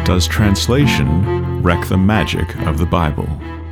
Does translation wreck the magic of the Bible?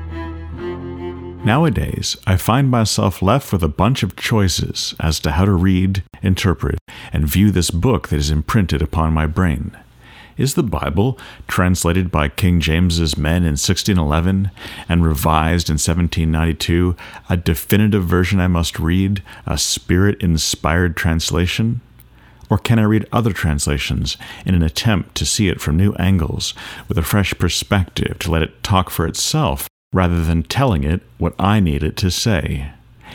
Nowadays, I find myself left with a bunch of choices as to how to read, interpret, and view this book that is imprinted upon my brain. Is the Bible, translated by King James's men in 1611 and revised in 1792, a definitive version I must read, a Spirit-inspired translation? Or can I read other translations in an attempt to see it from new angles, with a fresh perspective to let it talk for itself, rather than telling it what I need it to say?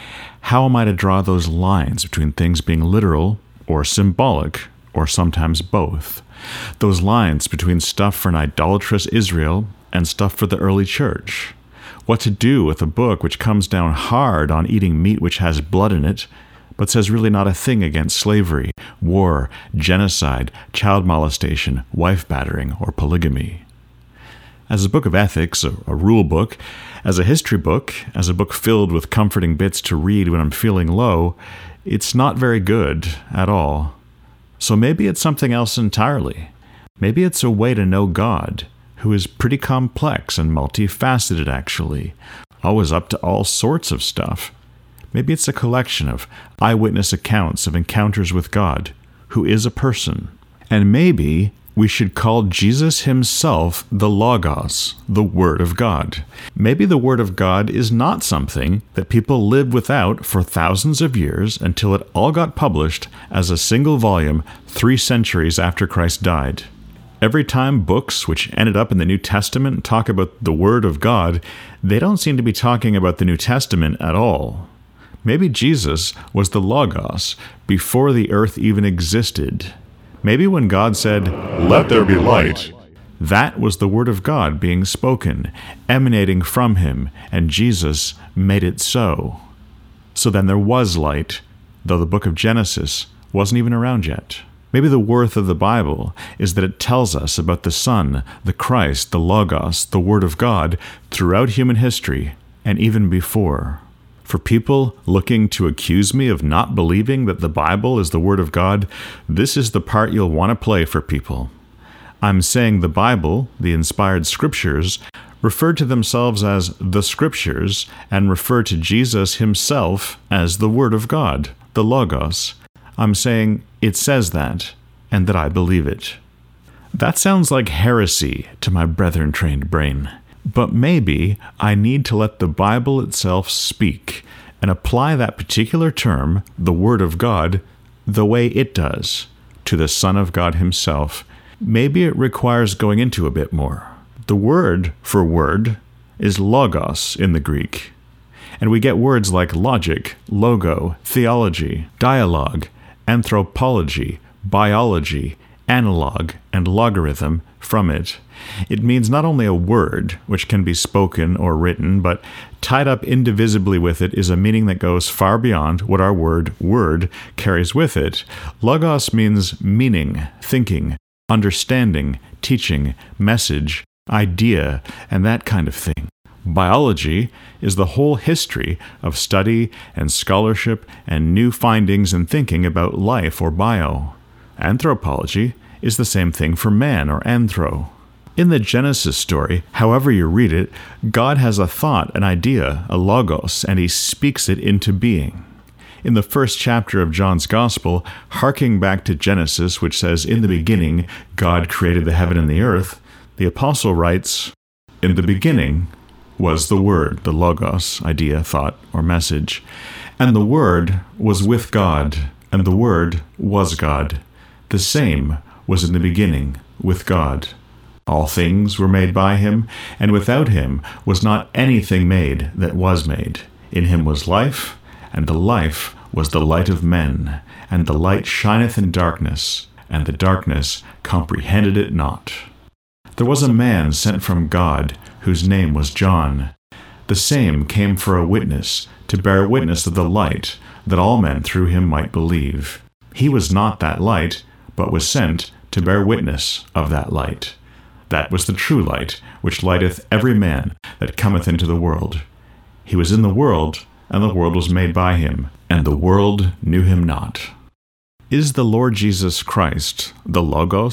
How am I to draw those lines between things being literal or symbolic, or sometimes both? Those lines between stuff for an idolatrous Israel and stuff for the early church? What to do with a book which comes down hard on eating meat which has blood in it, but says really not a thing against slavery, war, genocide, child molestation, wife battering, or polygamy? As a book of ethics, a rule book, as a history book, as a book filled with comforting bits to read when I'm feeling low, it's not very good at all. So maybe it's something else entirely. Maybe it's a way to know God, who is pretty complex and multifaceted actually, always up to all sorts of stuff. Maybe it's a collection of eyewitness accounts of encounters with God, who is a person. And maybe we should call Jesus himself the Logos, the Word of God. Maybe the Word of God is not something that people lived without for thousands of years until it all got published as a single volume 3 centuries after Christ died. Every time books which ended up in the New Testament talk about the Word of God, they don't seem to be talking about the New Testament at all. Maybe Jesus was the Logos before the earth even existed. Maybe when God said, "Let there be light," that was the Word of God being spoken, emanating from him, and Jesus made it so. So then there was light, though the book of Genesis wasn't even around yet. Maybe the worth of the Bible is that it tells us about the Son, the Christ, the Logos, the Word of God, throughout human history, and even before. For people looking to accuse me of not believing that the Bible is the Word of God, this is the part you'll want to play for people. I'm saying the Bible, the inspired Scriptures, refer to themselves as the Scriptures and refer to Jesus himself as the Word of God, the Logos. I'm saying it says that, and that I believe it. That sounds like heresy to my brethren-trained brain. But maybe I need to let the Bible itself speak and apply that particular term, the Word of God, the way it does, to the Son of God himself. Maybe it requires going into a bit more. The word for word is logos in the Greek. And we get words like logic, logo, theology, dialogue, anthropology, biology, analog, and logarithm from it. It means not only a word, which can be spoken or written, but tied up indivisibly with it is a meaning that goes far beyond what our word carries with it. Logos means meaning, thinking, understanding, teaching, message, idea, and that kind of thing. Biology is the whole history of study and scholarship and new findings and thinking about life or bio. Anthropology is the same thing for man or anthro. In the Genesis story, however you read it, God has a thought, an idea, a logos, and he speaks it into being. In the first chapter of John's Gospel, harking back to Genesis, which says, "In the beginning, God created the heaven and the earth," the apostle writes, "In the beginning was the Word," the logos, idea, thought, or message, "and the Word was with God, and the Word was God. The same was in the beginning with God. All things were made by him, and without him was not anything made that was made. In him was life, and the life was the light of men. And the light shineth in darkness, and the darkness comprehended it not. There was a man sent from God, whose name was John. The same came for a witness, to bear witness of the light, that all men through him might believe. He was not that light, but was sent to bear witness of that light. That was the true light, which lighteth every man that cometh into the world. He was in the world, and the world was made by him, and the world knew him not." Is the Lord Jesus Christ the Logos,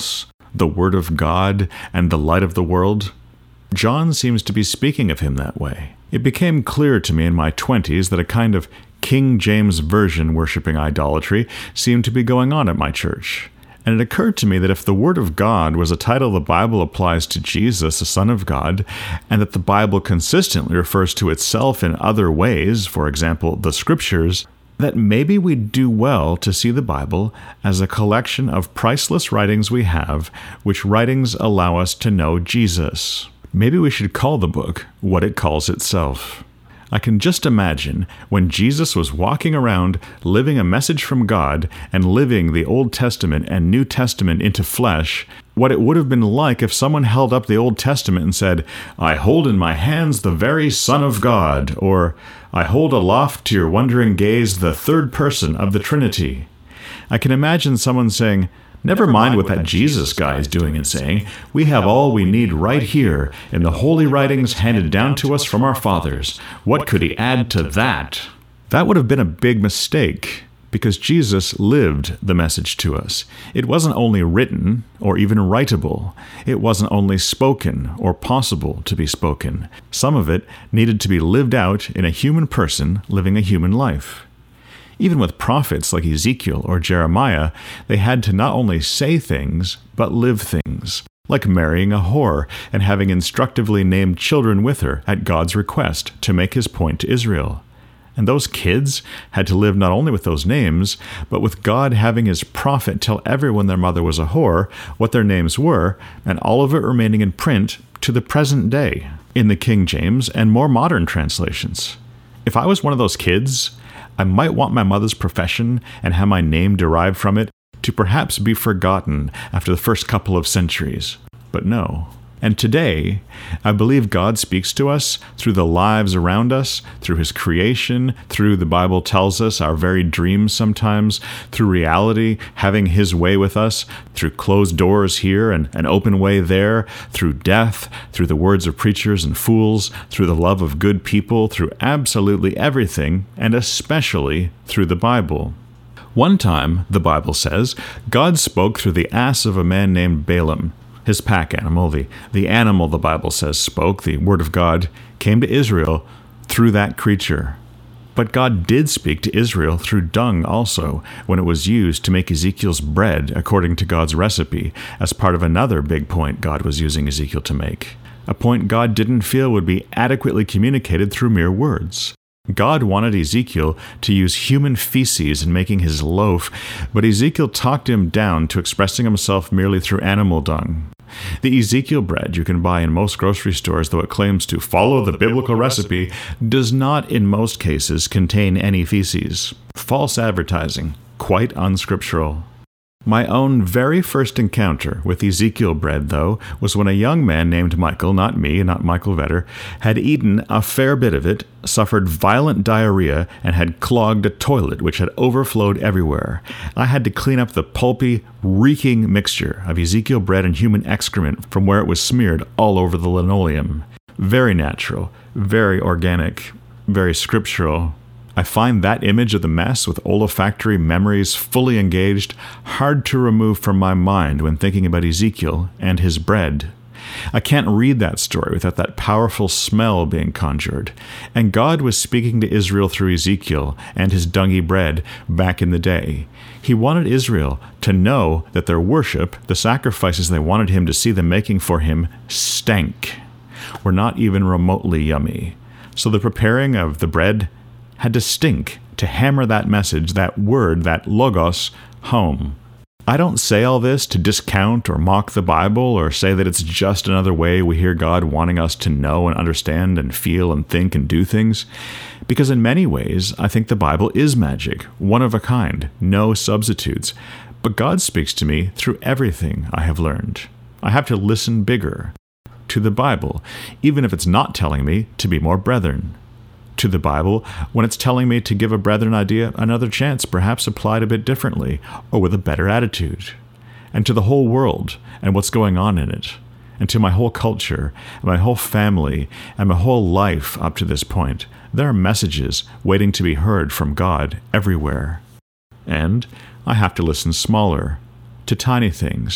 the Word of God, and the light of the world? John seems to be speaking of him that way. It became clear to me in my 20s that a kind of King James Version worshipping idolatry seemed to be going on at my church. And it occurred to me that if the Word of God was a title the Bible applies to Jesus, the Son of God, and that the Bible consistently refers to itself in other ways, for example, the Scriptures, that maybe we'd do well to see the Bible as a collection of priceless writings we have, which writings allow us to know Jesus. Maybe we should call the book what it calls itself. I can just imagine when Jesus was walking around living a message from God and living the Old Testament and New Testament into flesh, what it would have been like if someone held up the Old Testament and said, "I hold in my hands the very Son of God," or "I hold aloft to your wondering gaze the third person of the Trinity." I can imagine someone saying, "Never mind what that Jesus guy is doing and saying. We have all we need right here in the holy writings handed down to us from our fathers. What could he add to that?" That would have been a big mistake, because Jesus lived the message to us. It wasn't only written or even writable. It wasn't only spoken or possible to be spoken. Some of it needed to be lived out in a human person living a human life. Even with prophets like Ezekiel or Jeremiah, they had to not only say things, but live things, like marrying a whore and having instructively named children with her at God's request to make his point to Israel. And those kids had to live not only with those names, but with God having his prophet tell everyone their mother was a whore, what their names were, and all of it remaining in print to the present day, in the King James and more modern translations. If I was one of those kids, I might want my mother's profession and have my name derived from it to perhaps be forgotten after the first couple of centuries. But no. And today, I believe God speaks to us through the lives around us, through his creation, through, the Bible tells us, our very dreams sometimes, through reality, having his way with us, through closed doors here and an open way there, through death, through the words of preachers and fools, through the love of good people, through absolutely everything, and especially through the Bible. One time, the Bible says, God spoke through the ass of a man named Balaam. His pack animal, the animal the Bible says spoke, the word of God, came to Israel through that creature. But God did speak to Israel through dung also, when it was used to make Ezekiel's bread according to God's recipe, as part of another big point God was using Ezekiel to make. A point God didn't feel would be adequately communicated through mere words. God wanted Ezekiel to use human feces in making his loaf, but Ezekiel talked him down to expressing himself merely through animal dung. The Ezekiel bread you can buy in most grocery stores, though it claims to follow the biblical recipe, does not in most cases contain any feces. False advertising, quite unscriptural. My own very first encounter with Ezekiel bread, though, was when a young man named Michael, not me, not Michael Vetter, had eaten a fair bit of it, suffered violent diarrhea, and had clogged a toilet which had overflowed everywhere. I had to clean up the pulpy, reeking mixture of Ezekiel bread and human excrement from where it was smeared all over the linoleum. Very natural, very organic, very scriptural. I find that image of the mess with olfactory memories fully engaged hard to remove from my mind when thinking about Ezekiel and his bread. I can't read that story without that powerful smell being conjured. And God was speaking to Israel through Ezekiel and his dungy bread back in the day. He wanted Israel to know that their worship, the sacrifices they wanted him to see them making for him, stank, were not even remotely yummy. So the preparing of the bread had to stink to hammer that message, that word, that logos, home. I don't say all this to discount or mock the Bible or say that it's just another way we hear God wanting us to know and understand and feel and think and do things, because in many ways I think the Bible is magic, one of a kind, no substitutes. But God speaks to me through everything I have learned. I have to listen bigger to the Bible, even if it's not telling me to be more brethren. To the Bible when it's telling me to give a brethren idea another chance, perhaps applied a bit differently or with a better attitude. And to the whole world and what's going on in it. And to my whole culture, and my whole family, and my whole life up to this point, there are messages waiting to be heard from God everywhere. And I have to listen smaller, to tiny things,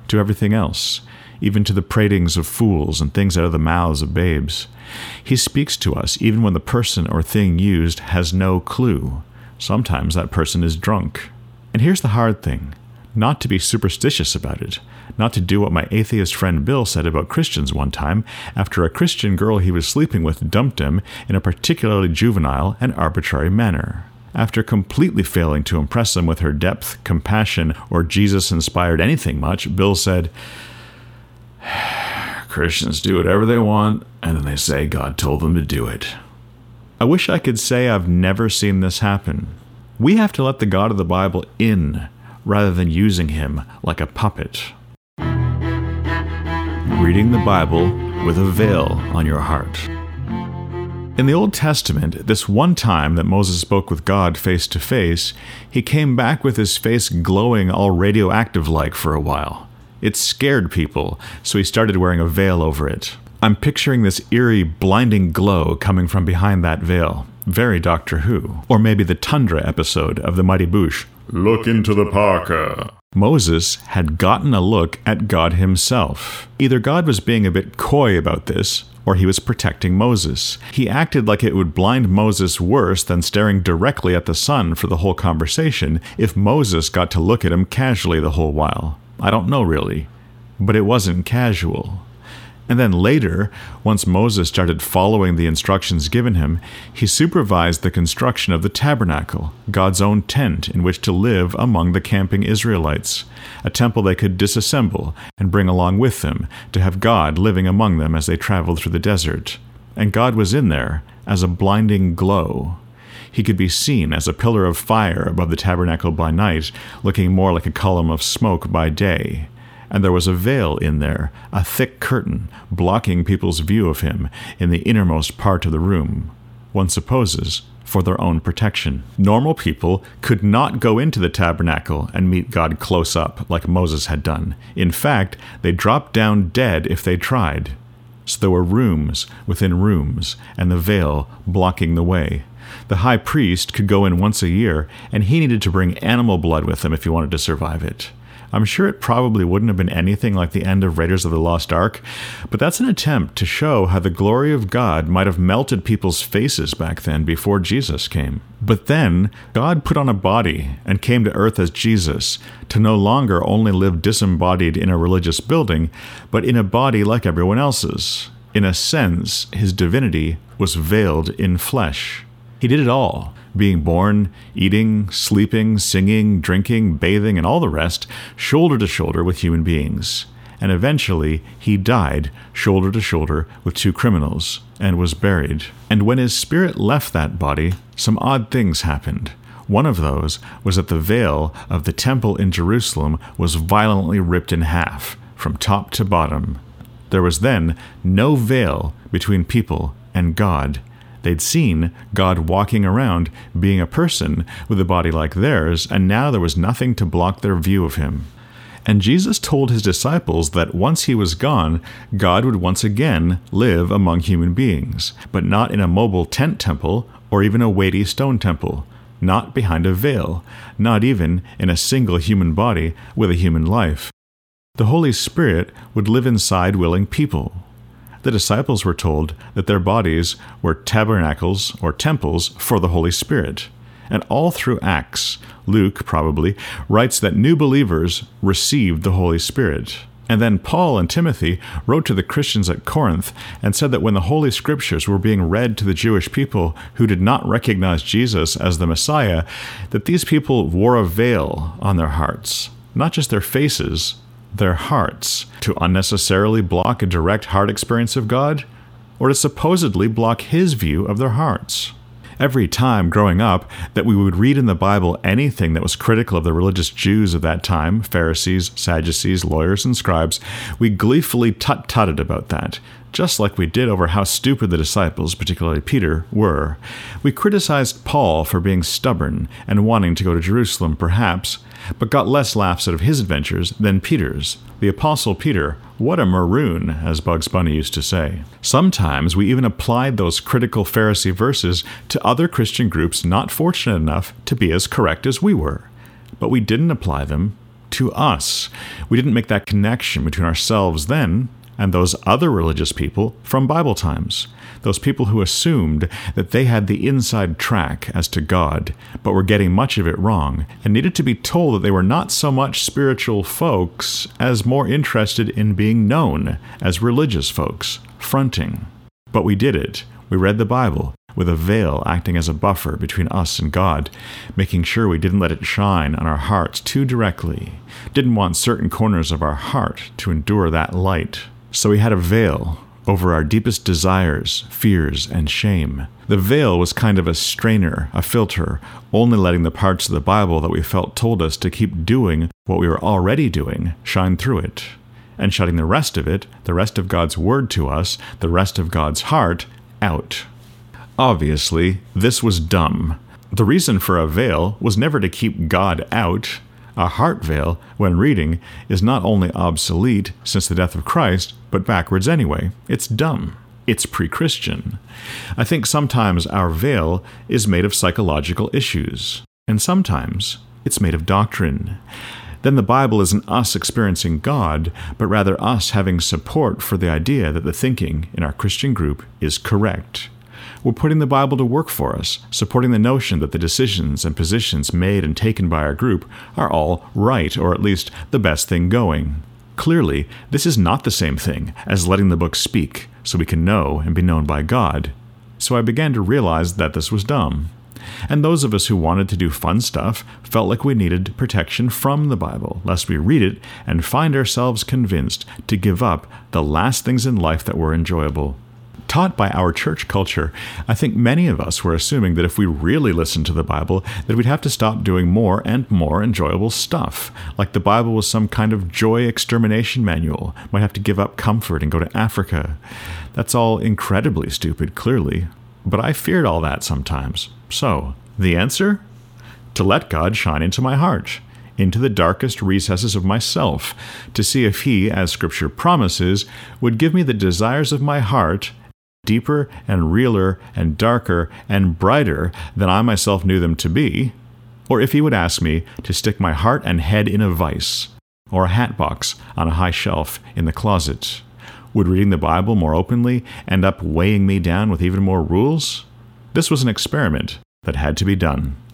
to everything else, even to the pratings of fools and things out of the mouths of babes. He speaks to us even when the person or thing used has no clue. Sometimes that person is drunk. And here's the hard thing. Not to be superstitious about it. Not to do what my atheist friend Bill said about Christians one time after a Christian girl he was sleeping with dumped him in a particularly juvenile and arbitrary manner. After completely failing to impress him with her depth, compassion, or Jesus-inspired anything much, Bill said, "Christians do whatever they want, and then they say God told them to do it." I wish I could say I've never seen this happen. We have to let the God of the Bible in, rather than using him like a puppet. Reading the Bible with a veil on your heart. In the Old Testament, this one time that Moses spoke with God face to face, he came back with his face glowing all radioactive-like for a while. It scared people, so he started wearing a veil over it. I'm picturing this eerie, blinding glow coming from behind that veil. Very Doctor Who. Or maybe the Tundra episode of The Mighty Boosh. Look into the parka. Moses had gotten a look at God himself. Either God was being a bit coy about this, or he was protecting Moses. He acted like it would blind Moses worse than staring directly at the sun for the whole conversation if Moses got to look at him casually the whole while. I don't know really, but it wasn't casual. And then later, once Moses started following the instructions given him, he supervised the construction of the tabernacle, God's own tent in which to live among the camping Israelites, a temple they could disassemble and bring along with them to have God living among them as they traveled through the desert. And God was in there as a blinding glow. He could be seen as a pillar of fire above the tabernacle by night, looking more like a column of smoke by day. And there was a veil in there, a thick curtain, blocking people's view of him in the innermost part of the room, one supposes, for their own protection. Normal people could not go into the tabernacle and meet God close up like Moses had done. In fact, they dropped down dead if they tried. So there were rooms within rooms, and the veil blocking the way. The high priest could go in once a year, and he needed to bring animal blood with him if he wanted to survive it. I'm sure it probably wouldn't have been anything like the end of Raiders of the Lost Ark, but that's an attempt to show how the glory of God might have melted people's faces back then before Jesus came. But then, God put on a body and came to earth as Jesus, to no longer only live disembodied in a religious building, but in a body like everyone else's. In a sense, his divinity was veiled in flesh. He did it all, being born, eating, sleeping, singing, drinking, bathing, and all the rest, shoulder to shoulder with human beings. And eventually, he died shoulder to shoulder with two criminals, and was buried. And when his spirit left that body, some odd things happened. One of those was that the veil of the temple in Jerusalem was violently ripped in half, from top to bottom. There was then no veil between people and God. They'd seen God walking around, being a person with a body like theirs, and now there was nothing to block their view of him. And Jesus told his disciples that once he was gone, God would once again live among human beings, but not in a mobile tent temple or even a weighty stone temple, not behind a veil, not even in a single human body with a human life. The Holy Spirit would live inside willing people. The disciples were told that their bodies were tabernacles or temples for the Holy Spirit. And all through Acts, Luke probably writes that new believers received the Holy Spirit. And then Paul and Timothy wrote to the Christians at Corinth and said that when the Holy Scriptures were being read to the Jewish people who did not recognize Jesus as the Messiah, that these people wore a veil on their hearts, not just their faces, their hearts, to unnecessarily block a direct heart experience of God, or to supposedly block his view of their hearts. Every time growing up that we would read in the Bible anything that was critical of the religious Jews of that time, Pharisees, Sadducees, lawyers, and scribes, we gleefully tut-tutted about that, just like we did over how stupid the disciples, particularly Peter, were. We criticized Paul for being stubborn and wanting to go to Jerusalem, perhaps, but got less laughs out of his adventures than Peter's. The Apostle Peter, what a maroon, as Bugs Bunny used to say. Sometimes we even applied those critical Pharisee verses to other Christian groups not fortunate enough to be as correct as we were. But we didn't apply them to us. We didn't make that connection between ourselves then and those other religious people from Bible times. Those people who assumed that they had the inside track as to God, but were getting much of it wrong, and needed to be told that they were not so much spiritual folks as more interested in being known as religious folks, fronting. But we did it. We read the Bible, with a veil acting as a buffer between us and God, making sure we didn't let it shine on our hearts too directly, didn't want certain corners of our heart to endure that light. So we had a veil over our deepest desires, fears, and shame. The veil was kind of a strainer, a filter, only letting the parts of the Bible that we felt told us to keep doing what we were already doing, shine through it, and shutting the rest of it, the rest of God's word to us, the rest of God's heart, out. Obviously, this was dumb. The reason for a veil was never to keep God out. A heart veil, when reading, is not only obsolete since the death of Christ, but backwards anyway. It's dumb. It's pre-Christian. I think sometimes our veil is made of psychological issues, and sometimes it's made of doctrine. Then the Bible isn't us experiencing God, but rather us having support for the idea that the thinking in our Christian group is correct. We're putting the Bible to work for us, supporting the notion that the decisions and positions made and taken by our group are all right, or at least the best thing going. Clearly, this is not the same thing as letting the book speak, so we can know and be known by God. So I began to realize that this was dumb. And those of us who wanted to do fun stuff felt like we needed protection from the Bible, lest we read it and find ourselves convinced to give up the last things in life that were enjoyable. Taught by our church culture, I think many of us were assuming that if we really listened to the Bible, that we'd have to stop doing more and more enjoyable stuff, like the Bible was some kind of joy extermination manual, might have to give up comfort and go to Africa. That's all incredibly stupid, clearly, but I feared all that sometimes. So, the answer? To let God shine into my heart, into the darkest recesses of myself, to see if He, as Scripture promises, would give me the desires of my heart, deeper and realer and darker and brighter than I myself knew them to be, or if He would ask me to stick my heart and head in a vice, or a hat box on a high shelf in the closet. Would reading the Bible more openly end up weighing me down with even more rules? This was an experiment that had to be done.